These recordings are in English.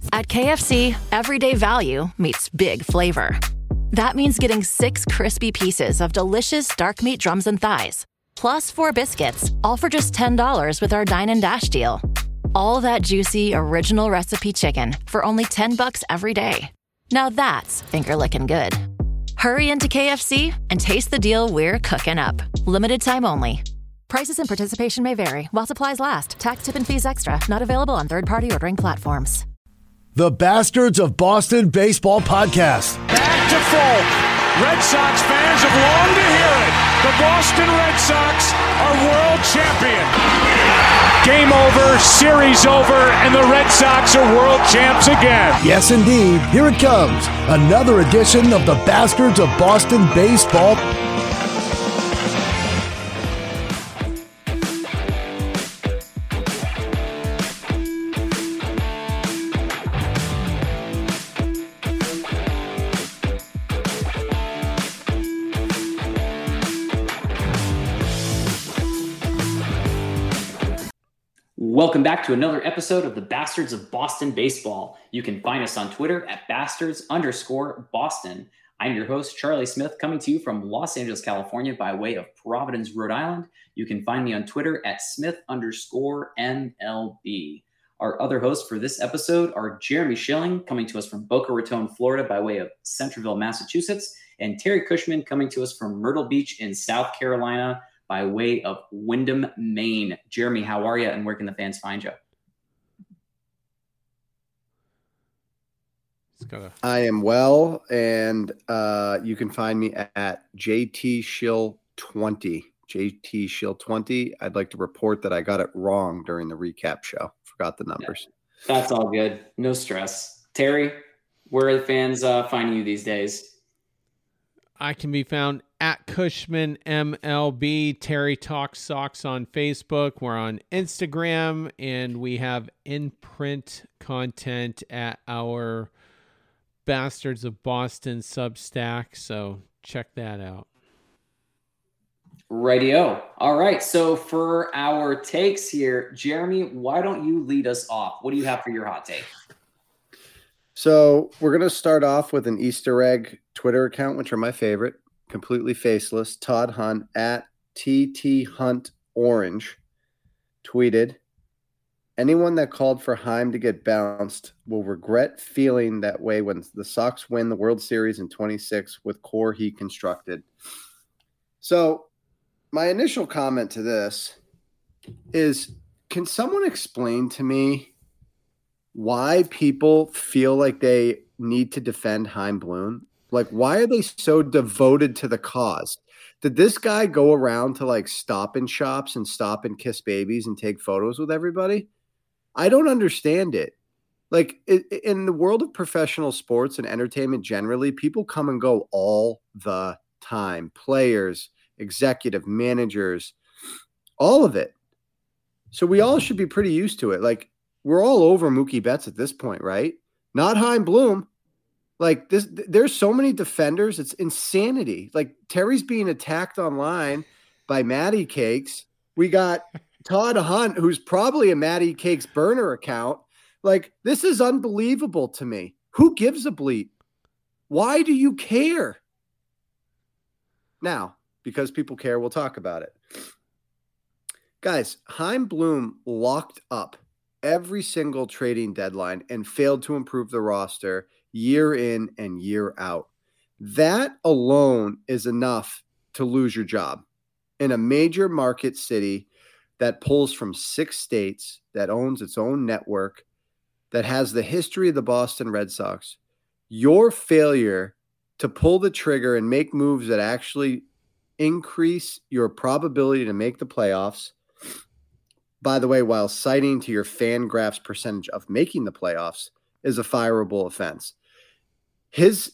At KFC, everyday value meets big flavor. That means getting 6 crispy pieces of delicious dark meat drums and thighs, plus 4 biscuits, all for just $10 with our Dine and Dash deal. All that juicy, original recipe chicken for only $10 every day. Now that's finger-licking good. Hurry into KFC and taste the deal we're cooking up. Limited time only. Prices and participation may vary while supplies last. Tax, tip, and fees extra. Not available on third-party ordering platforms. The Bastards of Boston Baseball Podcast. Back to Folk. Red Sox fans have longed to hear it. The Boston Red Sox are world champion. Game over, series over, and the Red Sox are world champs again. Yes, indeed. Here it comes. Another edition of the Bastards of Boston Baseball. Welcome back to another episode of the Bastards of Boston Baseball. You can find us on Twitter at bastards_Boston. I'm your host, Charlie Smith, coming to you from Los Angeles, California by way of Providence, Rhode Island. You can find me on Twitter at Smith_MLB. Our other hosts for this episode are Jeremy Schilling, coming to us from Boca Raton, Florida by way of Centerville, Massachusetts, and Terry Cushman, coming to us from Myrtle Beach in South Carolina by way of Windham, Maine. Jeremy, how are you, and where can the fans find you? I am well, and you can find me at JTShill20. JTShill20. I'd like to report that I got it wrong during the recap show. Forgot the numbers. That's all good. No stress. Terry, where are the fans finding you these days? I can be found at Cushman MLB. Terry Talks Sox on Facebook. We're on Instagram, and we have in-print content at our Bastards of Boston Substack, so check that out. Rightio. All right, so for our takes here, Jeremy, why don't you lead us off? What do you have for your hot take? So we're going to start off with an Easter egg Twitter account, which are my favorite, completely faceless. Todd Hunt at TTHuntOrange tweeted, "Anyone that called for Heim to get bounced will regret feeling that way when the Sox win the World Series in 26 with core he constructed." So my initial comment to this is, can someone explain to me why people feel like they need to defend Chaim Bloom? Like, why are they so devoted to the cause? Did this guy go around to like stop in shops and stop and kiss babies and take photos with everybody? I don't understand it. Like, in the world of professional sports and entertainment generally, people come and go all the time. Players, executive managers, all of it. So we all should be pretty used to it. Like, we're all over Mookie Betts at this point, right? Not Chaim Bloom. Like, this, there's so many defenders. It's insanity. Like, Terry's being attacked online by Matty Cakes. We got Todd Hunt, who's probably a Matty Cakes burner account. Like, this is unbelievable to me. Who gives a bleep? Why do you care? Now, because people care, we'll talk about it. Guys, Chaim Bloom locked up every single trading deadline and failed to improve the roster year in and year out. That alone is enough to lose your job in a major market city that pulls from 6 states, that owns its own network, that has the history of the Boston Red Sox. Your failure to pull the trigger and make moves that actually increase your probability to make the playoffs, by the way, while citing to your FanGraphs percentage of making the playoffs, is a fireable offense. His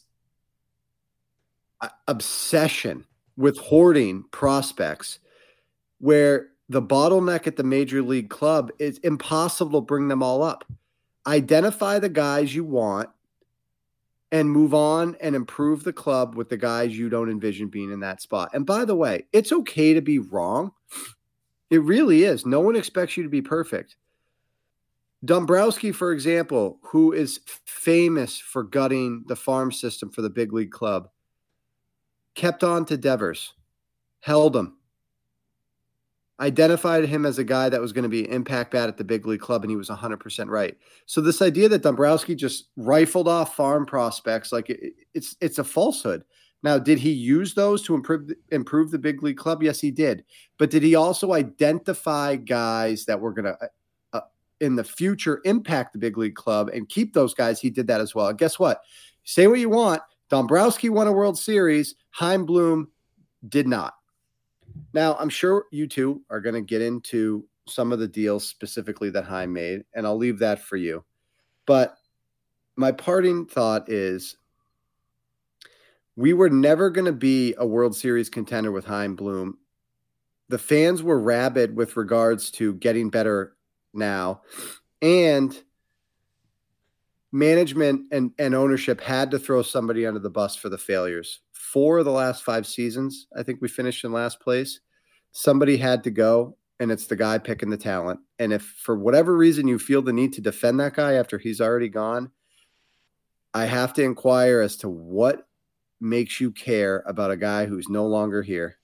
obsession with hoarding prospects, where the bottleneck at the major league club is impossible to bring them all up. Identify the guys you want and move on and improve the club with the guys you don't envision being in that spot. And by the way, it's okay to be wrong. It really is. No one expects you to be perfect. Dombrowski, for example, who is famous for gutting the farm system for the big league club, kept on to Devers, held him, identified him as a guy that was going to be an impact bat at the big league club, and he was 100% right. So this idea that Dombrowski just rifled off farm prospects, like it's a falsehood. Now, did he use those to improve the big league club? Yes, he did. But did he also identify guys that were going to in the future impact the big league club and keep those guys? He did that as well. And guess what? Say what you want. Dombrowski won a World Series. Chaim Bloom did not. Now, I'm sure you two are going to get into some of the deals specifically that Chaim made, and I'll leave that for you. But my parting thought is we were never going to be a World Series contender with Chaim Bloom. The fans were rabid with regards to getting better now, and management and ownership had to throw somebody under the bus for the failures. 4 of the last 5 seasons, I think we finished in last place. Somebody had to go, and it's the guy picking the talent. And if for whatever reason you feel the need to defend that guy after he's already gone, I have to inquire as to what makes you care about a guy who's no longer here.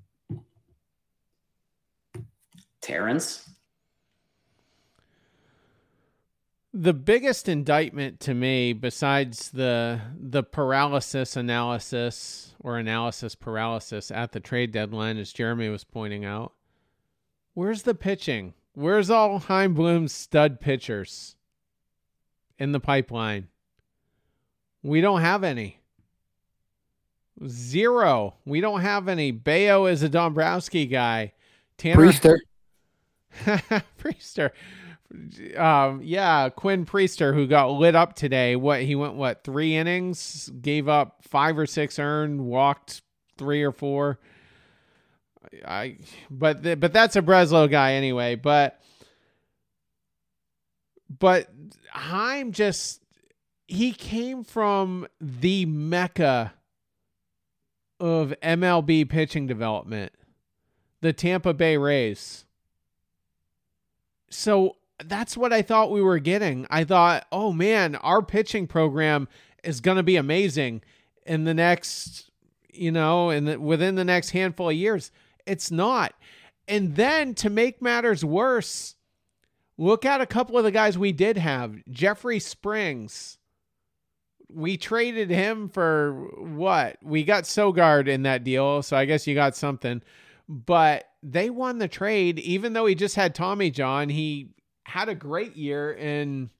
Terrence? The biggest indictment to me, besides the paralysis analysis or analysis paralysis at the trade deadline, as Jeremy was pointing out, where's the pitching? Where's all Chaim Bloom's stud pitchers in the pipeline? We don't have any. 0. We don't have any. Bayo is a Dombrowski guy. Priester. Priester. Quinn Priester, who got lit up today. He went 3 innings, gave up 5 or 6 earned, walked 3 or 4. But that's a Breslow guy anyway. But Chaim he came from the mecca of MLB pitching development, the Tampa Bay Rays. So that's what I thought we were getting. I thought, oh man, our pitching program is going to be amazing in the next, within the next handful of years. It's not. And then to make matters worse, look at a couple of the guys we did have. Jeffrey Springs. We traded him for what? We got Sogard in that deal, so I guess you got something. But they won the trade, even though he just had Tommy John. He had a great year in,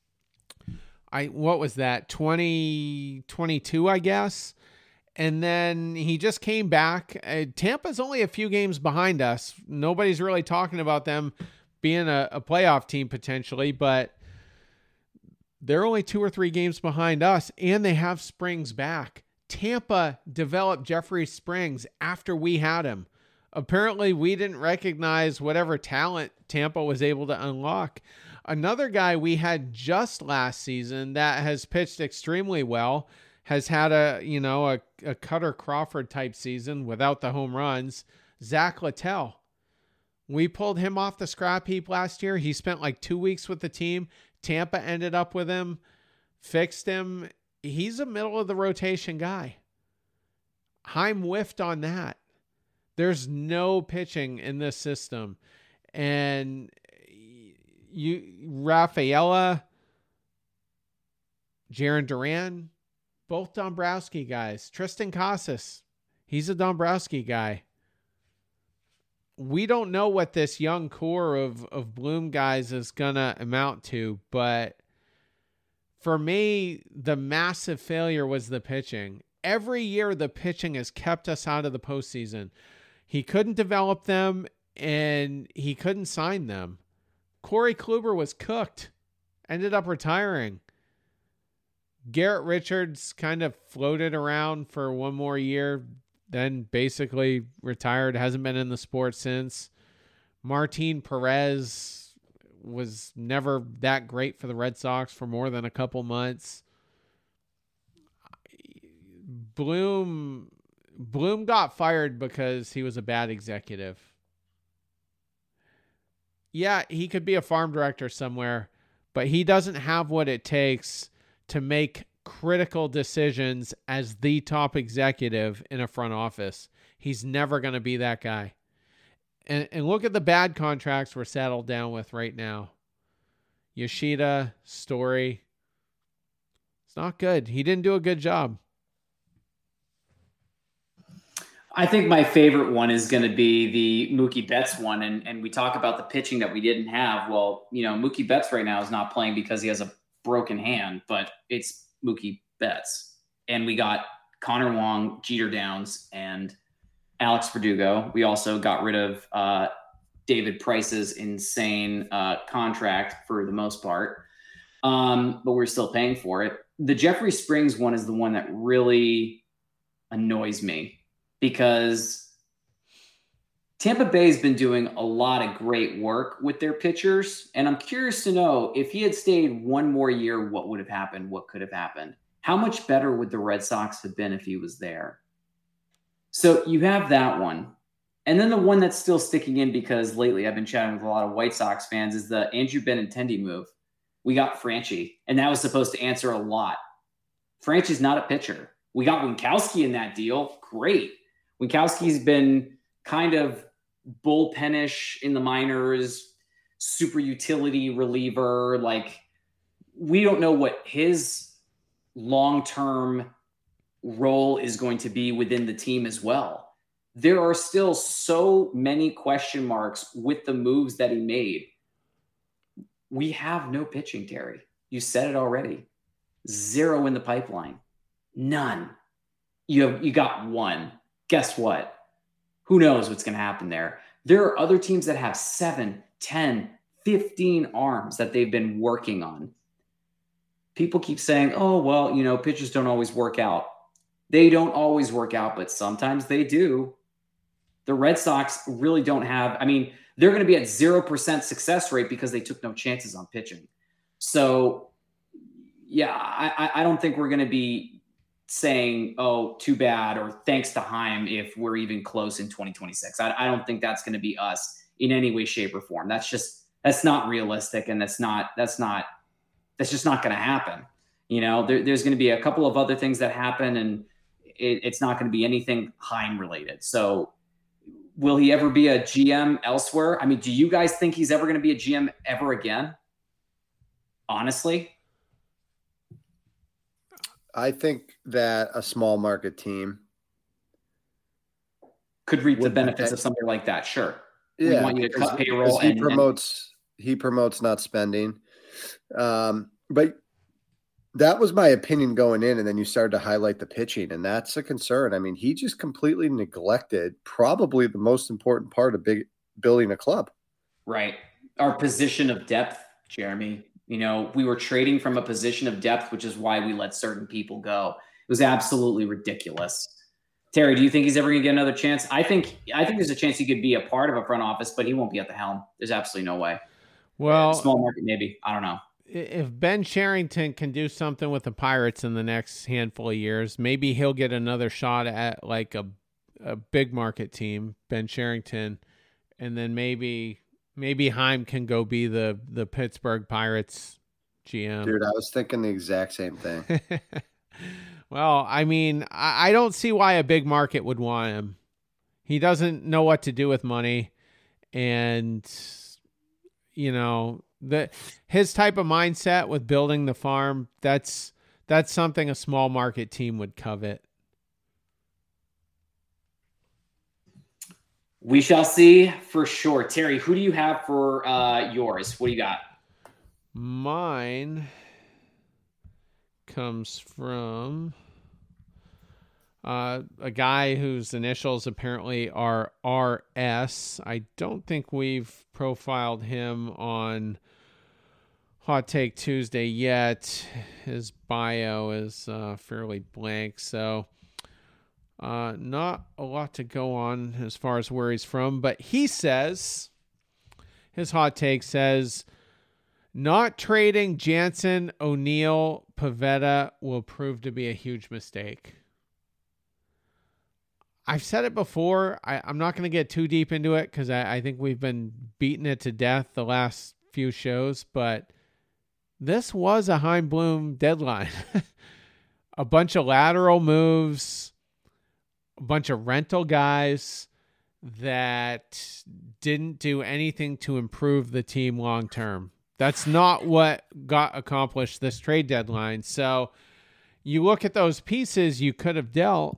2022, I guess. And then he just came back. Tampa's only a few games behind us. Nobody's really talking about them being a playoff team potentially, but they're only 2 or 3 games behind us, and they have Springs back. Tampa developed Jeffrey Springs after we had him. Apparently, we didn't recognize whatever talent Tampa was able to unlock. Another guy we had just last season that has pitched extremely well, has had a Cutter Crawford type season without the home runs, Zach Littell. We pulled him off the scrap heap last year. He spent like 2 weeks with the team. Tampa ended up with him, fixed him. He's a middle of the rotation guy. Chaim whiffed on that. There's no pitching in this system. And Rafaela, Jarren Duran, both Dombrowski guys. Tristan Casas, he's a Dombrowski guy. We don't know what this young core of Bloom guys is going to amount to, but for me, the massive failure was the pitching. Every year, the pitching has kept us out of the postseason. He couldn't develop them, and he couldn't sign them. Corey Kluber was cooked, ended up retiring. Garrett Richards kind of floated around for one more year, then basically retired, hasn't been in the sport since. Martin Perez was never that great for the Red Sox for more than a couple months. Bloom got fired because he was a bad executive. Yeah, he could be a farm director somewhere, but he doesn't have what it takes to make critical decisions as the top executive in a front office. He's never going to be that guy. And look at the bad contracts we're saddled down with right now. Yoshida, Story. It's not good. He didn't do a good job. I think my favorite one is going to be the Mookie Betts one. And we talk about the pitching that we didn't have. Well, Mookie Betts right now is not playing because he has a broken hand, but it's Mookie Betts. And we got Connor Wong, Jeter Downs, and Alex Verdugo. We also got rid of David Price's insane contract for the most part, but we're still paying for it. The Jeffrey Springs one is the one that really annoys me because Tampa Bay's been doing a lot of great work with their pitchers, and I'm curious to know if he had stayed one more year, what would have happened? What could have happened? How much better would the Red Sox have been if he was there? So you have that one. And then the one that's still sticking in because lately I've been chatting with a lot of White Sox fans is the Andrew Benintendi move. We got Franchy, and that was supposed to answer a lot. Franchy's not a pitcher. We got Winkowski in that deal. Great. Winkowski's been kind of bullpenish in the minors, super utility reliever. Like, we don't know what his long-term role is going to be within the team as well. There are still so many question marks with the moves that he made. We have no pitching, Terry. You said it already. 0 in the pipeline. None. You got 1. Guess what? Who knows what's going to happen there? There are other teams that have 7, 10, 15 arms that they've been working on. People keep saying, oh, well, pitchers don't always work out. They don't always work out, but sometimes they do. The Red Sox really don't have, they're going to be at 0% success rate because they took no chances on pitching. So, yeah, I don't think we're going to be saying, oh, too bad, or thanks to Heim if we're even close in 2026. I don't think that's going to be us in any way, shape, or form. That's not realistic, and that's just not going to happen. There's going to be a couple of other things that happen, and it's not going to be anything Heim related. So will he ever be a GM elsewhere? Do you guys think he's ever going to be a GM ever again? Honestly? I think that a small market team could reap the benefits of something like that. Sure. Yeah, we want you to cut payroll. He promotes not spending. But that was my opinion going in, and then you started to highlight the pitching, and that's a concern. He just completely neglected probably the most important part of building a club. Right. Our position of depth, Jeremy. We were trading from a position of depth, which is why we let certain people go. It was absolutely ridiculous. Terry, do you think he's ever going to get another chance? I think there's a chance he could be a part of a front office, but he won't be at the helm. There's absolutely no way. Well, small market, maybe. I don't know. If Ben Cherington can do something with the Pirates in the next handful of years, maybe he'll get another shot at like a big market team, Ben Cherington, and then maybe Heim can go be the Pittsburgh Pirates GM. Dude, I was thinking the exact same thing. Well, I don't see why a big market would want him. He doesn't know what to do with money, and his type of mindset with building the farm, that's something a small market team would covet. We shall see for sure. Terry, who do you have for yours? What do you got? Mine comes from a guy whose initials apparently are RS. I don't think we've profiled him on Hot Take Tuesday yet. His bio is fairly blank, so not a lot to go on as far as where he's from. But he says, his hot take says, not trading Jansen, O'Neill, Pivetta will prove to be a huge mistake. I've said it before. I'm not going to get too deep into it because I think we've been beating it to death the last few shows, but this was a Chaim Bloom deadline. A bunch of lateral moves, a bunch of rental guys that didn't do anything to improve the team long term. That's not what got accomplished this trade deadline. So you look at those pieces you could have dealt,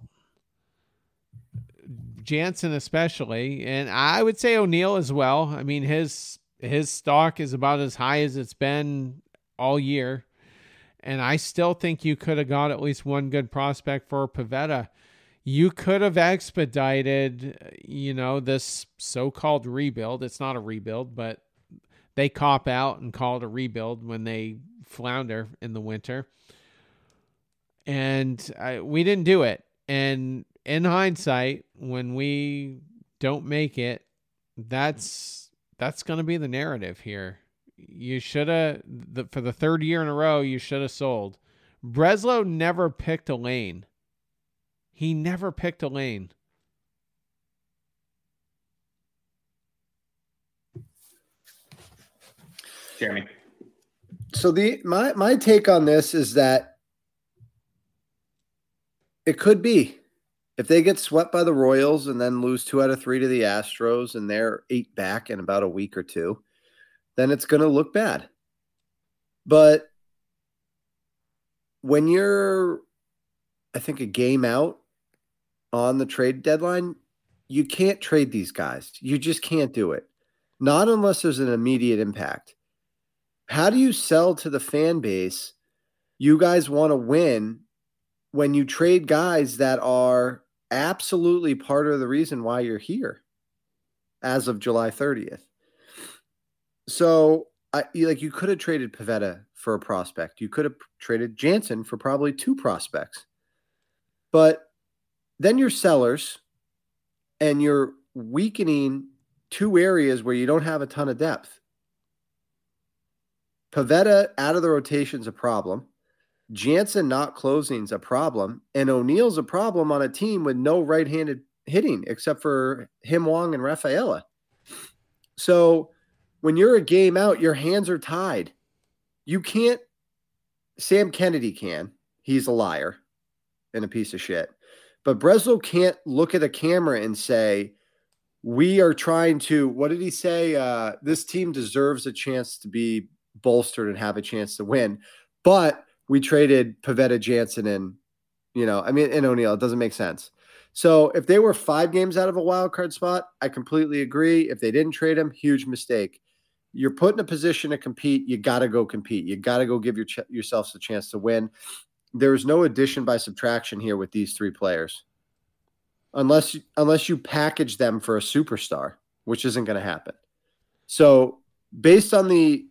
Jansen especially, and I would say O'Neill as well. I mean, his stock is about as high as it's been all year. And I still think you could have got at least one good prospect for Pivetta. You could have expedited, this so-called rebuild. It's not a rebuild, but they cop out and call it a rebuild when they flounder in the winter. And we didn't do it. And in hindsight, when we don't make it, that's going to be the narrative here. You should have, for the third year in a row, you should have sold. Breslow never picked a lane. He never picked a lane. Jeremy. So my take on this is that it could be, if they get swept by the Royals and then lose 2 out of 3 to the Astros and they're 8 back in about a week or two, then it's going to look bad. But when you're, I think, a game out on the trade deadline, you can't trade these guys. You just can't do it. Not unless there's an immediate impact. How do you sell to the fan base you guys want to win when you trade guys that are absolutely part of the reason why you're here as of July 30th? So, you could have traded Pivetta for a prospect. You could have traded Jansen for probably 2 prospects. But then you're sellers, and you're weakening 2 areas where you don't have a ton of depth. Pivetta out of the rotation is a problem. Jansen not closing is a problem. And O'Neill's a problem on a team with no right-handed hitting except for Him Wong and Rafaela. So when you're a game out, your hands are tied. You can't. Sam Kennedy can. He's a liar and a piece of shit. But Breslow can't look at a camera and say, we are trying to, what did he say? This team deserves a chance to be bolstered and have a chance to win. But we traded Pivetta, Jansen, and O'Neill. It doesn't make sense. So if they were 5 games out of a wild card spot, I completely agree. If they didn't trade him, huge mistake. You're put in a position to compete. You got to go compete. You got to go give yourselves a chance to win. There's no addition by subtraction here with these 3 players. Unless you package them for a superstar, which isn't going to happen. So based on the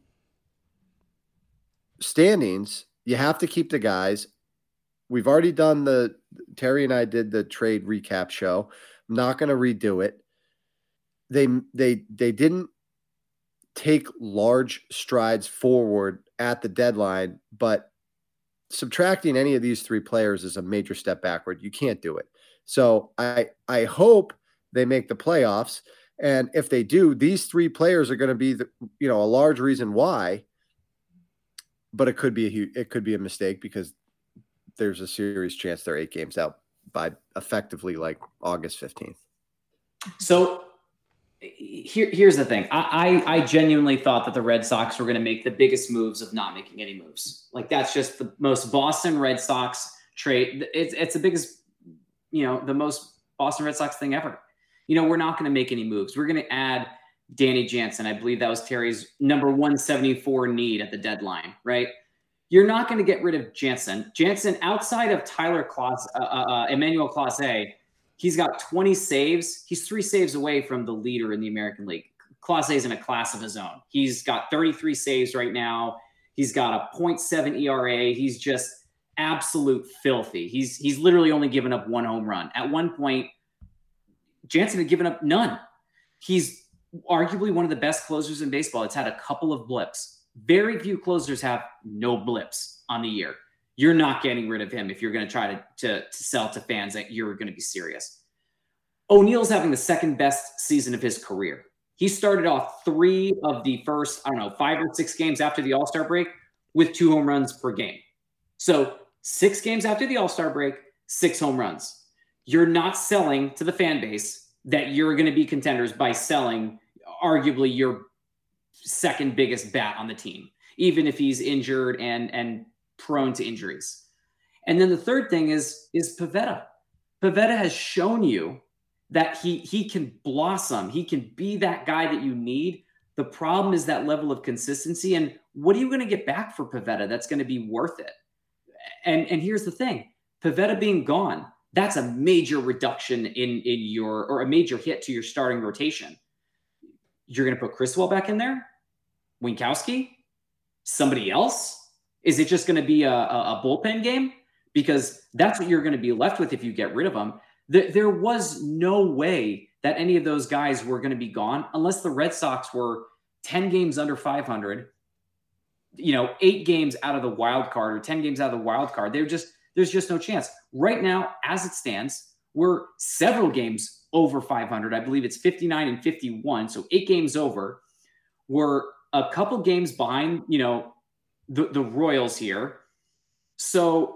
standings, you have to keep the guys. We've already done Terry and I did the trade recap show. I'm not going to redo it. They didn't take large strides forward at the deadline, but subtracting any of these 3 players is a major step backward. You can't do it. So I hope they make the playoffs. And if they do, these 3 players are going to be a large reason why, but it could be a mistake because there's a serious chance they're 8 games out by effectively like August 15th. So here's the thing. I genuinely thought that the Red Sox were going to make the biggest moves of not making any moves. Like, that's just the most Boston Red Sox trade. It's the biggest, the most Boston Red Sox thing ever. We're not going to make any moves. We're going to add Danny Jansen. I believe that was Terry's number 174 need at the deadline, right? You're not going to get rid of Jansen. Jansen, outside of Tyler Emmanuel Clase, he's got 20 saves. He's 3 saves away from the leader in the American League. Clase is in a class of his own. He's got 33 saves right now. He's got a 0.7 ERA. He's just absolute filthy. He's literally only given up 1 home run. At one point, Jansen had given up none. He's arguably one of the best closers in baseball. It's had a couple of blips. Very few closers have no blips on the year. You're not getting rid of him if you're going to try to sell to fans that you're going to be serious. O'Neill's having the 2nd best season of his career. He started off 3 of the first, 5 or 6 games after the All-Star break with 2 home runs per game. So 6 games after the All-Star break, 6 home runs. You're not selling to the fan base that you're going to be contenders by selling arguably your second biggest bat on the team, even if he's injured and prone to injuries. And then the third thing is Pivetta. Pivetta has shown you that he can blossom. He can be that guy that you need. The problem is that level of consistency. And what are you going to get back for Pivetta that's going to be worth it? And here's the thing. Pivetta being gone, that's a major reduction in your, or a major hit to your starting rotation. You're going to put Criswell back in there? Winkowski? Somebody else? Is it just going to be a bullpen game? Because that's what you're going to be left with if you get rid of them. There was no way that any of those guys were going to be gone unless the Red Sox were 10 games under 500, 8 games out of the wild card or 10 games out of the wild card. There's just no chance. Right now, as it stands, we're several games over 500. I believe it's 59 and 51. So 8 games over. We're a couple games behind, the Royals here. So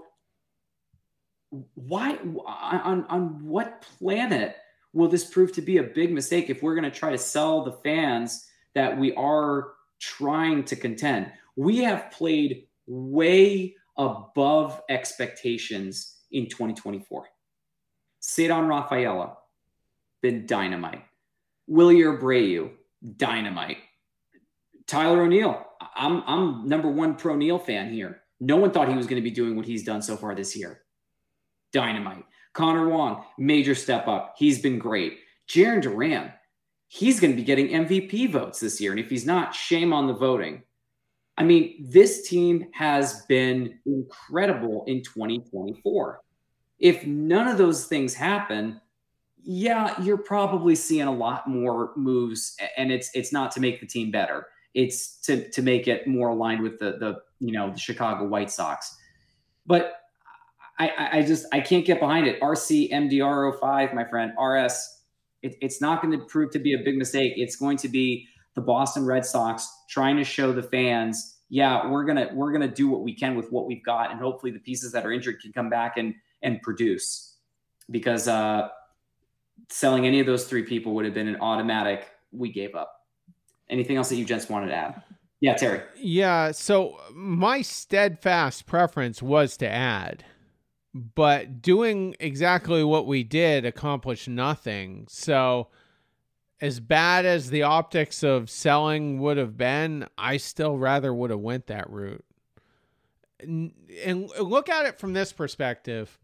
why, on what planet will this prove to be a big mistake if we're going to try to sell the fans that we are trying to contend? We have played way above expectations in 2024. Cedar Rafaela, been dynamite. Willie Abreu, dynamite. Tyler O'Neill, I'm number one pro Neal fan here. No one thought he was going to be doing what he's done so far this year. Dynamite. Connor Wong, major step up. He's been great. Jarren Duran, he's going to be getting MVP votes this year. And if he's not, shame on the voting. I mean, this team has been incredible in 2024. If none of those things happen, yeah, you're probably seeing a lot more moves, and it's not to make the team better. It's to make it more aligned with the Chicago White Sox. But I can't get behind it. RC MDR05, my friend, RS, it's not going to prove to be a big mistake. It's going to be the Boston Red Sox trying to show the fans, yeah, we're gonna do what we can with what we've got, and hopefully the pieces that are injured can come back and produce. Because selling any of those 3 people would have been an automatic, we gave up. Anything else that you gents wanted to add? Yeah, Terry. Yeah, so my steadfast preference was to add, but doing exactly what we did accomplished nothing. So as bad as the optics of selling would have been, I still rather would have went that route. And look at it from this perspective.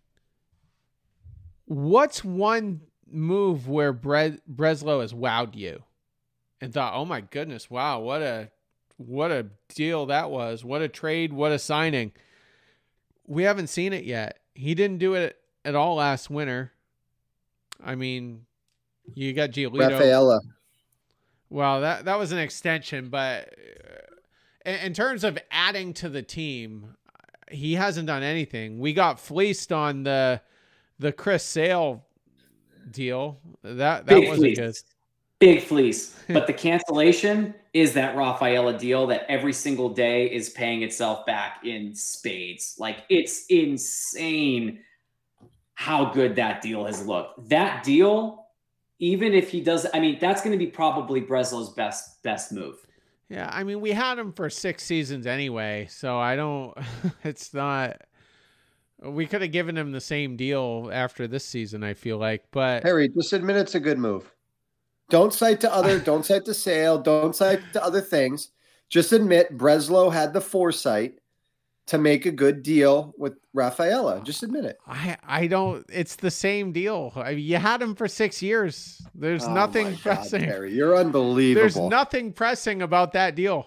What's one move where Breslow has wowed you and thought, oh my goodness, wow, what a deal that was. What a trade, what a signing. We haven't seen it yet. He didn't do it at all last winter. I mean, you got Giolito. Rafaela. Well, that was an extension, but in terms of adding to the team, he hasn't done anything. We got fleeced on the Chris Sale deal. That wasn't good. Big fleece. But the cancellation is that Rafaela deal that every single day is paying itself back in spades. Like, it's insane how good that deal has looked. That deal, even if he does, I mean, that's going to be probably Breslow's best move. Yeah, I mean, we had him for 6 seasons anyway, so I don't, it's not, we could have given him the same deal after this season, I feel like, but. Harry, just admit it's a good move. Don't cite to Sale, don't cite to other things. Just admit Breslow had the foresight to make a good deal with Rafaela. Just admit it. I don't, it's the same deal. You had him for 6 years. There's nothing pressing. God, Harry, you're unbelievable. There's nothing pressing about that deal.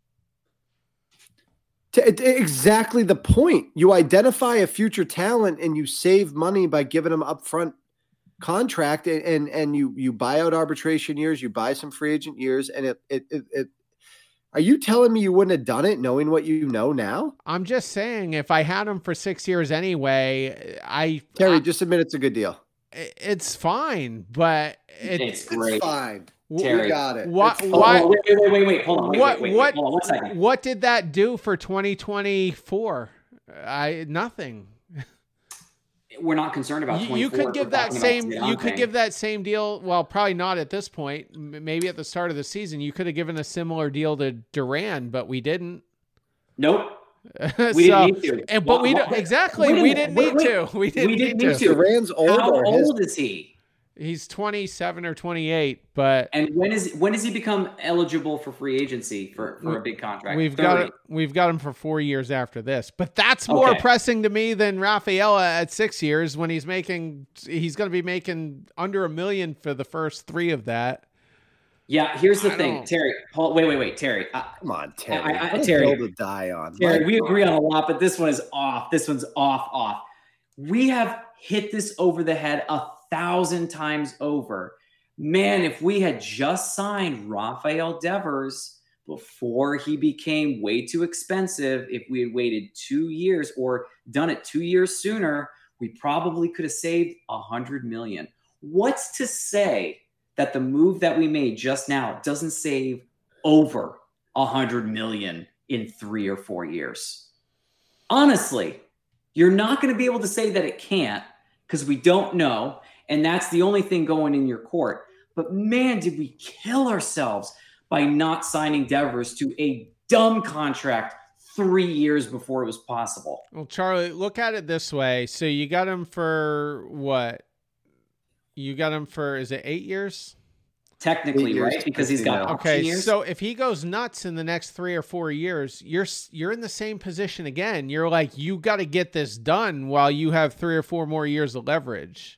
Exactly the point. You identify a future talent and you save money by giving them upfront contract, and you buy out arbitration years, you buy some free agent years, and it are you telling me you wouldn't have done it knowing what you know now? I'm just saying, if I had him for 6 years anyway, Terry, just admit it's a good deal. It's fine, but it's great. It's fine. Terry, got it. What? It's Why? Oh, wait. Hold on. Wait, hold on 1 second. What did that do for 2024? Nothing. We're not concerned about 24. You could give that same. We're talking about You could Sedante. give that same deal. Well, probably not at this point. Maybe at the start of the season, you could have given a similar deal to Duran, but we didn't. Nope. We didn't need to. But we don't, exactly. We didn't need to. We didn't need to. Duran's older. How old is he? He's 27 or 28, but And when does he become eligible for free agency for a big contract? we've 30. got him for 4 years after this. But that's more Okay. pressing to me than Rafaela at 6 years when he's going to be making under $1 million for the first 3 of that. Yeah, here's the I thing, don't- Terry. Wait, Terry. Come on, Terry. I- What a Terry. hill to die on. Terry, My we God. agree on a lot, but this one is off. This one's off. We have hit this over the head 1,000 times over. Man, if we had just signed Rafael Devers before he became way too expensive, if we had waited 2 years or done it 2 years sooner, we probably could have saved $100 million. What's to say that the move that we made just now doesn't save over $100 million in 3 or 4 years? Honestly, you're not going to be able to say that it can't because we don't know. And that's the only thing going in your court. But man, did we kill ourselves by not signing Devers to a dumb contract 3 years before it was possible. Well, Charlie, look at it this way. So you got him for what? You got him for, is it 8 years? Technically, 8 years, right? Because he's got option Okay, years. so if he goes nuts in the next 3 or 4 years, you're in the same position again. You're like, you got to get this done while you have 3 or 4 more years of leverage.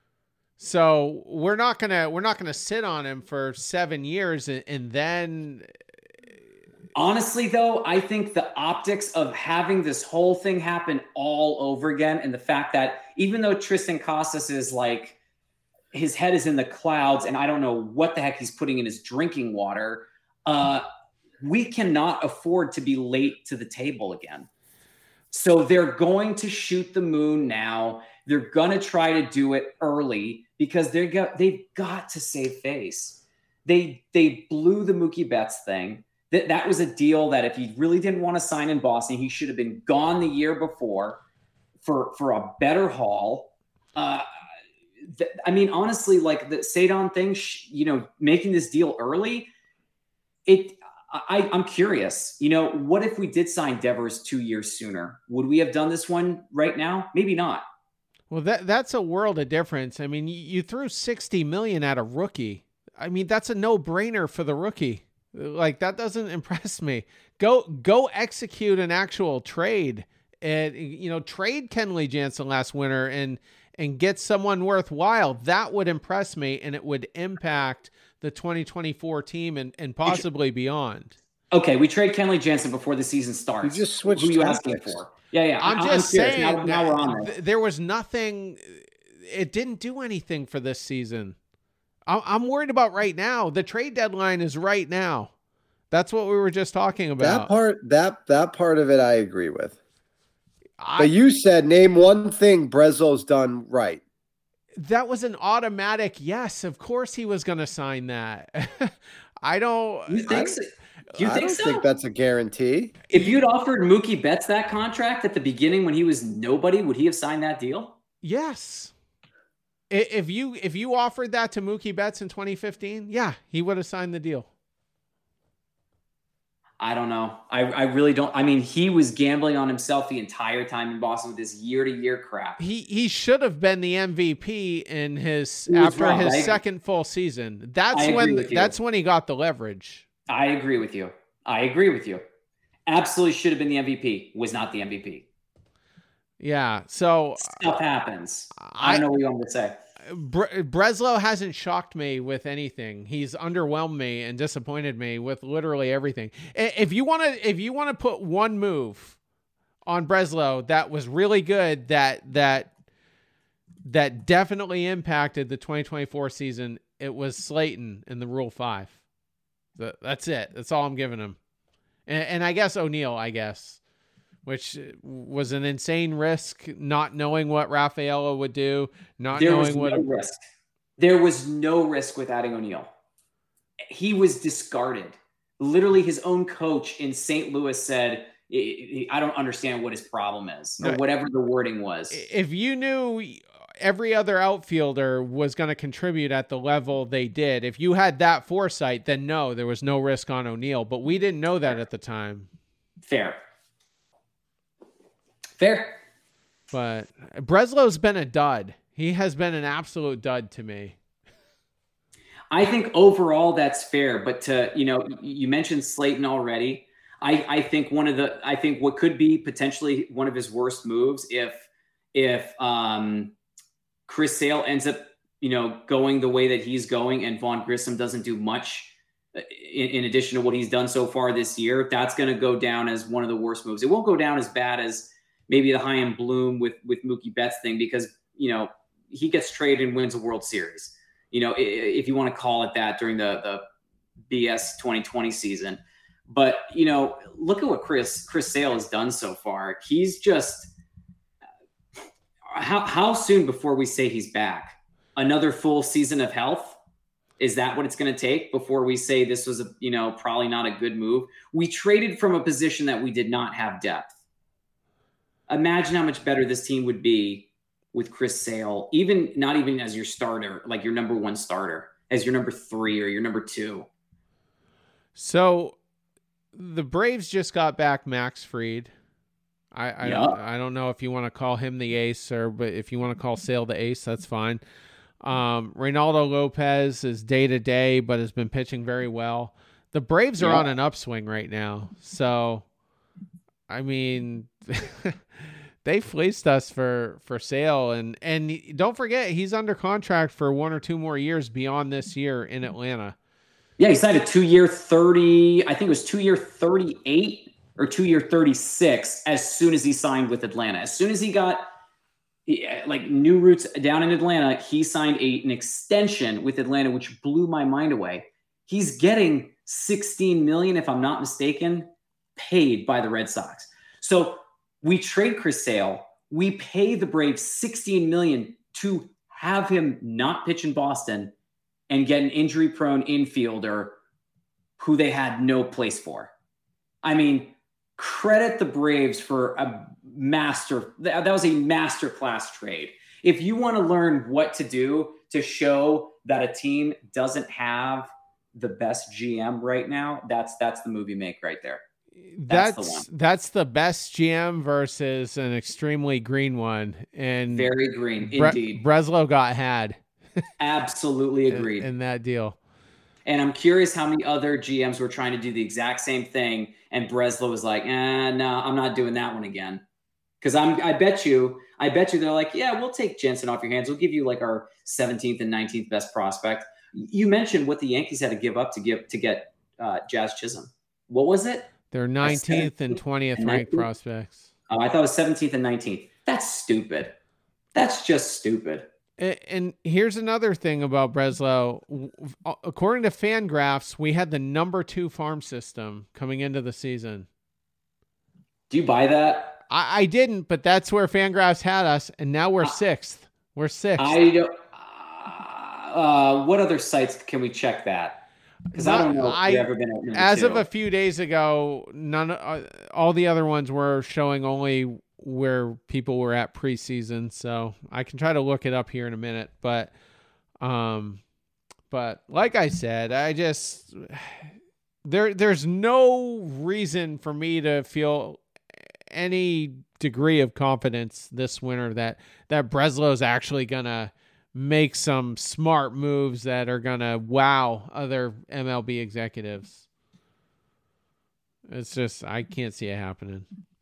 So we're not gonna sit on him for 7 years and then. Honestly, though, I think the optics of having this whole thing happen all over again, and the fact that even though Tristan Casas is like, his head is in the clouds, and I don't know what the heck he's putting in his drinking water, we cannot afford to be late to the table again. So they're going to shoot the moon now. They're going to try to do it early because they've got to save face. They blew the Mookie Betts thing. That was a deal that if he really didn't want to sign in Boston, he should have been gone the year before for a better haul. I mean, honestly, like the Cedon thing, making this deal early, I'm curious, what if we did sign Devers 2 years sooner? Would we have done this one right now? Maybe not. Well, that's a world of difference. I mean, you threw $60 million at a rookie. I mean, that's a no-brainer for the rookie. Like, that doesn't impress me. Go execute an actual trade and, trade Kenley Jansen last winter and get someone worthwhile. That would impress me, and it would impact the 2024 team and possibly beyond. Okay, we trade Kenley Jansen before the season starts. You just switched Who are you asking tactics. for? Yeah. I'm just curious. saying Now we're on this. there was nothing. It didn't do anything for this season. I'm worried about right now. The trade deadline is right now. That's what we were just talking about. That part of it I agree with. But you said name one thing Breslo's done right. That was an automatic yes. Of course he was going to sign that. I don't. You think so? You I think don't so? think that's a guarantee. If you'd offered Mookie Betts that contract at the beginning when he was nobody, would he have signed that deal? Yes. If you offered that to Mookie Betts in 2015, yeah, he would have signed the deal. I don't know. I really don't. I mean, he was gambling on himself the entire time in Boston with this year-to-year crap. He should have been the MVP in his He was after wrong. his second full season. I agree with you. That's when he got the leverage. I agree with you. Absolutely should have been the MVP. Was not the MVP. Yeah. So Stuff happens. I don't know what you want me to say. Breslow hasn't shocked me with anything. He's underwhelmed me and disappointed me with literally everything. If you want to put one move on Breslow that was really good, that definitely impacted the 2024 season, it was Slayton in the Rule 5. That's it. That's all I'm giving him. And I guess O'Neill, which was an insane risk, not knowing what Rafaela would do, There was no risk with adding O'Neill. he was discarded. Literally, his own coach in St. Louis said, I don't understand what his problem is, or whatever the wording was. If you knew every other outfielder was going to contribute at the level they did, if you had that foresight, then no, there was no risk on O'Neill. But we didn't know that at the time. Fair. But Breslow's been a dud. He has been an absolute dud to me. I think overall that's fair, but you mentioned Slayton already. I think what could be potentially one of his worst moves if Chris Sale ends up going the way that he's going and Vaughn Grissom doesn't do much in addition to what he's done so far this year. That's going to go down as one of the worst moves. It won't go down as bad as maybe the Chaim Bloom with Mookie Betts thing, because he gets traded and wins a World Series. If you want to call it that during the BS 2020 season. But, look at what Chris Sale has done so far. He's just how soon before we say he's back? Another full season of health? Is that what it's going to take before we say this was probably not a good move? We traded from a position that we did not have depth. Imagine how much better this team would be with Chris Sale, not even as your starter, like your number one starter, as your number 3 or your number 2. So the Braves just got back Max Fried. I don't know if you want to call him the ace, but if you want to call Sale the ace, that's fine. Reynaldo Lopez is day to day, but has been pitching very well. The Braves are on an upswing right now. So, I mean, they fleeced us for Sale, and don't forget he's under contract for 1 or 2 more years beyond this year in Atlanta. Yeah, he signed a 2-year 30. I think it was 2-year 38 or 2-year 36. As soon as he signed with Atlanta, as soon as he got new roots down in Atlanta, he signed an extension with Atlanta, which blew my mind away. He's getting $16 million, if I'm not mistaken, paid by the Red Sox. So we trade Chris Sale. We pay the Braves $16 million to have him not pitch in Boston and get an injury-prone infielder who they had no place for. I mean, credit the Braves for that was a masterclass trade. If you want to learn what to do to show that a team doesn't have the best GM right now, that's the move you make right there. That's the best GM versus an extremely green one, and very green indeed. Breslow got had. Absolutely agreed in that deal. And I'm curious how many other GMs were trying to do the exact same thing, and Breslow was like, no, I'm not doing that one again. Because I bet you they're like, yeah, we'll take Jensen off your hands. We'll give you like our 17th and 19th best prospect. You mentioned what the Yankees had to give up to get Jazz Chisholm. What was it? Their 19th and 20th ranked prospects. Oh, I thought it was 17th and 19th. That's stupid. That's just stupid. And here's another thing about Breslow. According to Fangraphs, we had the number 2 farm system coming into the season. Do you buy that? I didn't, but that's where Fangraphs had us, and now we're 6th. We're 6th. I don't. What other sites can we check that? Because I don't know if we've ever been at number 2. As of a few days ago, all the other ones were showing only where people were at preseason, so I can try to look it up here in a minute. But like I said, there's no reason for me to feel any degree of confidence this winter that Breslow is actually gonna make some smart moves that are gonna wow other MLB executives. It's just, I can't see it happening.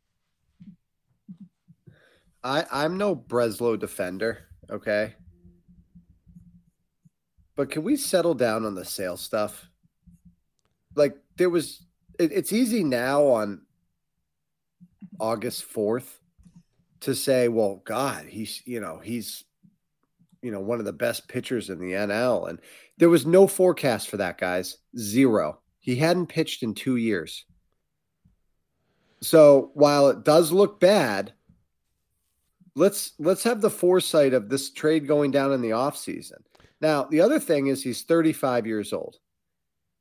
I'm no Breslow defender, okay? But can we settle down on the Sale stuff? Like, it's easy now on August 4th to say, well, God, he's one of the best pitchers in the NL. And there was no forecast for that, guys. 0. He hadn't pitched in 2 years. So while it does look bad, let's have the foresight of this trade going down in the offseason. Now, the other thing is he's 35 years old.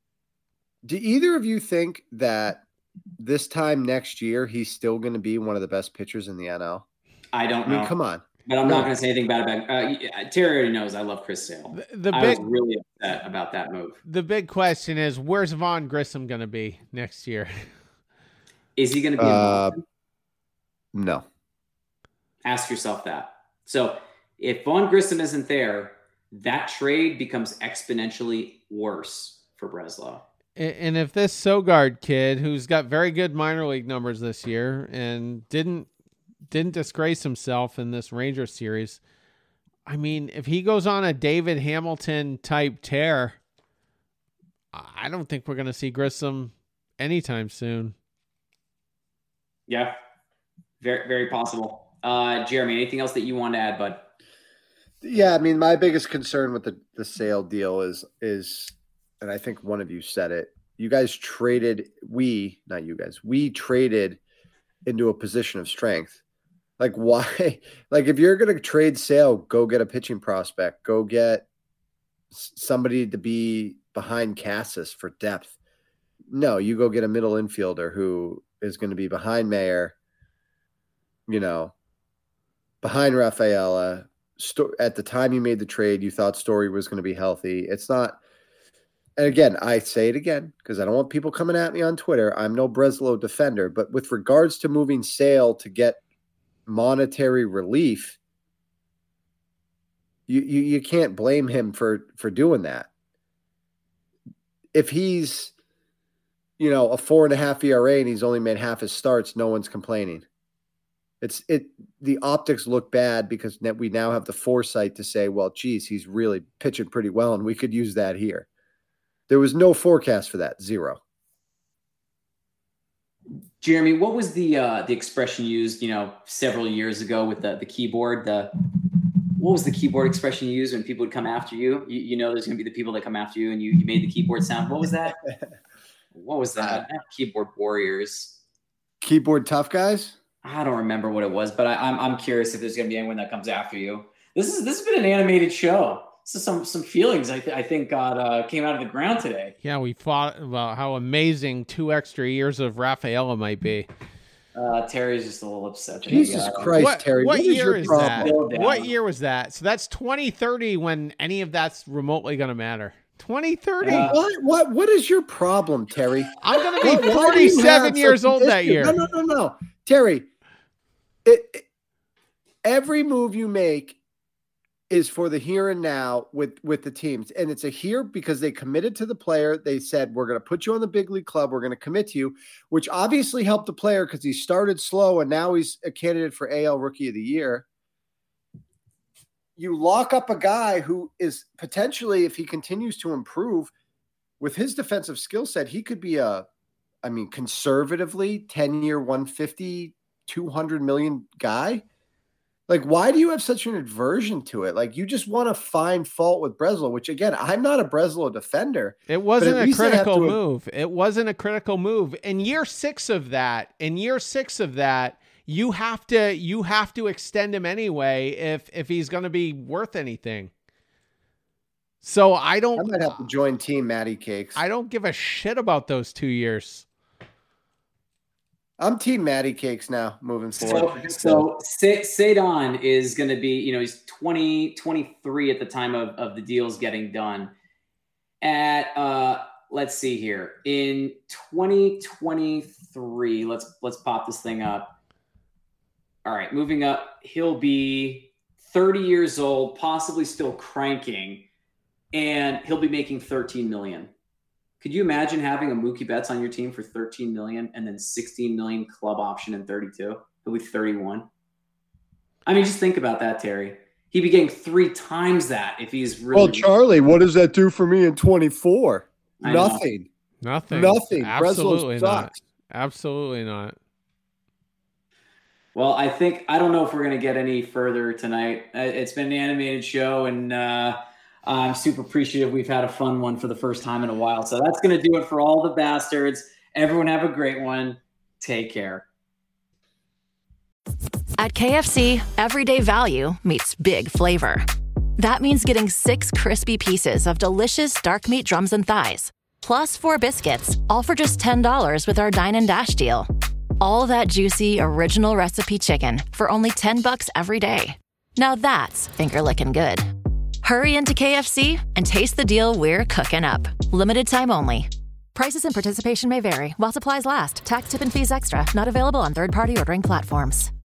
Do either of you think that this time next year he's still going to be one of the best pitchers in the NL? I don't know. I mean, come on. But I'm not going to say anything bad about Terry already knows I love Chris Sale. I was really upset about that move. The big question is, where's Vaughn Grissom going to be next year? Is he going to be in Boston? No. Ask yourself that. So if Vaughn Grissom isn't there, that trade becomes exponentially worse for Breslow. And if this Sogard kid, who's got very good minor league numbers this year and didn't disgrace himself in this Ranger series, I mean, if he goes on a David Hamilton type tear, I don't think we're going to see Grissom anytime soon. Yeah, very, very possible. Jeremy, anything else that you want to add, bud? Yeah, I mean, my biggest concern with the Sale deal is, and I think one of you said it, you guys traded, we traded into a position of strength. Like, why? Like, if you're going to trade Sale, go get a pitching prospect. Go get somebody to be behind Cassis for depth. No, you go get a middle infielder who is going to be behind Mayer, behind Rafaela. At the time you made the trade, you thought Story was going to be healthy. It's not. And again, I say it again because I don't want people coming at me on Twitter. I'm no Breslow defender, but with regards to moving Sale to get monetary relief, you can't blame him for doing that. If he's, a 4.5 ERA and he's only made half his starts, no one's complaining. The optics look bad because we now have the foresight to say, well, geez, he's really pitching pretty well and we could use that here. There was no forecast for that. Zero. Jeremy, what was the expression used, several years ago with the keyboard? What was the keyboard expression you used when people would come after you? There's going to be the people that come after you, and you made the keyboard sound. What was that? What was that? Keyboard warriors. Keyboard tough guys? I don't remember what it was, but I'm curious if there's going to be anyone that comes after you. This has been an animated show. This is some feelings I think came out of the ground today. Yeah, we thought about how amazing 2 extra years of Rafaela might be. Terry's just a little upset. Jesus Christ, Terry. What year is that? What year was that? So that's 2030 when any of that's remotely going to matter. 2030? What is your problem, Terry? I'm going to be 47 years old that year. No. Terry, every move you make is for the here and now with the teams. And it's a here because they committed to the player. They said, we're going to put you on the big league club. We're going to commit to you, which obviously helped the player because he started slow and now he's a candidate for AL Rookie of the Year. You lock up a guy who is potentially, if he continues to improve with his defensive skill set, he could be conservatively 10-year, 150, 200 million guy. Like, why do you have such an aversion to it? Like, you just want to find fault with Breslow, which, again, I'm not a Breslow defender. It wasn't a critical move. It wasn't a critical move. In year 6 of that, you have to extend him anyway if he's going to be worth anything. So I might have to join Team Matty Cakes. I don't give a shit about those 2 years. I'm Team Matty Cakes now, moving forward. So Cedon is going to be, he's 23 at the time of the deals getting done. Let's see here. In 2023, let's pop this thing up. All right, moving up, he'll be 30 years old, possibly still cranking, and he'll be making $13 million. Could you imagine having a Mookie Betts on your team for $13 million and then $16 million club option in 32? He'll be 31. I mean, just think about that, Terry. He'd be getting 3 times that if he's really. Well, Charlie, what does that do for me in 24? Nothing. Absolutely not. Absolutely not. Well, I don't know if we're going to get any further tonight. It's been an animated show, and I'm super appreciative. We've had a fun one for the first time in a while. So that's going to do it for all the bastards. Everyone have a great one. Take care. At KFC, everyday value meets big flavor. That means getting 6 crispy pieces of delicious dark meat drums and thighs, plus 4 biscuits, all for just $10 with our Dine and Dash deal. All that juicy, original recipe chicken for only $10 every day. Now that's finger-licking good. Hurry into KFC and taste the deal we're cooking up. Limited time only. Prices and participation may vary while supplies last. Tax, tip, and fees extra. Not available on third-party ordering platforms.